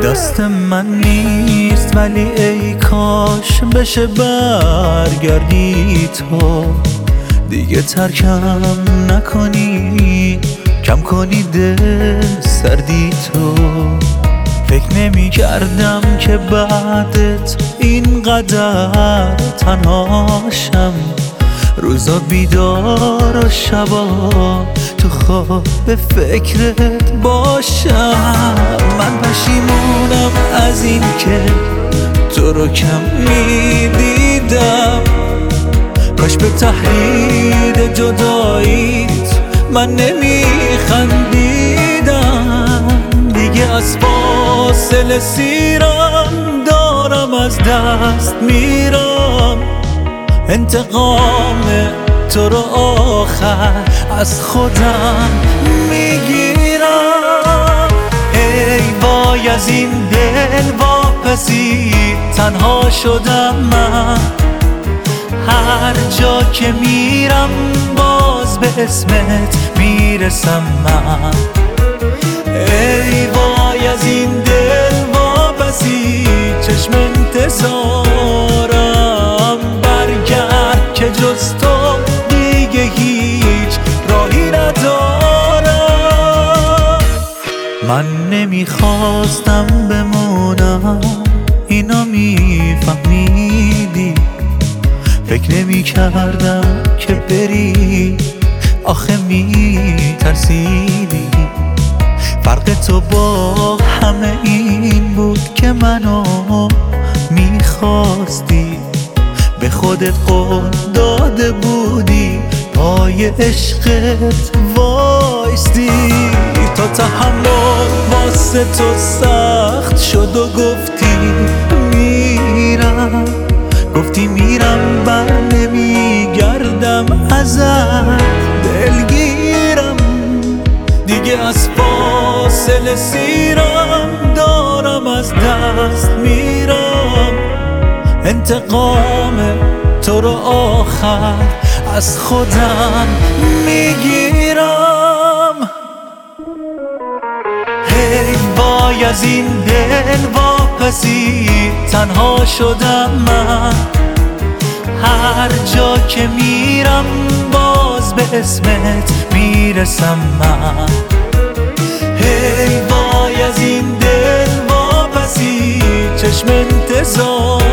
دست من نیست ولی ای کاش بشه برگردی تو، دیگه ترکم نکنی، کم کنی دل سردی تو. فکر نمی کردم که بعدت اینقدر تنهاشم، روزا بیدار و شبا تو خواب به فکرت باشم. من پشیمونم از این که تو رو کم میدیدم، کاش به تهدید جداییت من نمیخندیدم. دیگه از فاصله سیرم، دارم از دست میرم، انتقام تو رو آخر از خودم میگیرم. ای وای از این دل واپسی، تنها شدم من، هر جا که میرم باز به اسمت میرسم من. ای وای از این دل واپسی، چشم انتظارم برگرد که جز تو دیگه هیچ راهی ندارم. من نمیخواستم بمونم، اینو میفهمیدی، فکر نمی کردم که بری، آخه میترسیدی. فرق تو با همه این بود که منو میخواستی، به خودت قول داده بودی پای عشقت وایستی. تا تحمل واسه تو سخت شد و گفتی میرم، گفتی میرم بر نمیگردم ازت دلگیرم. دیگه از فاصله سیرم، دارم از دست میرم، انتقام تو رو آخر از خودم میگیرم. ای وای از این دل واپسی، تنها شدم من، هر جا که میرم باز به اسمت میرسم من. ای وای از این دل واپسی، چشم انتظار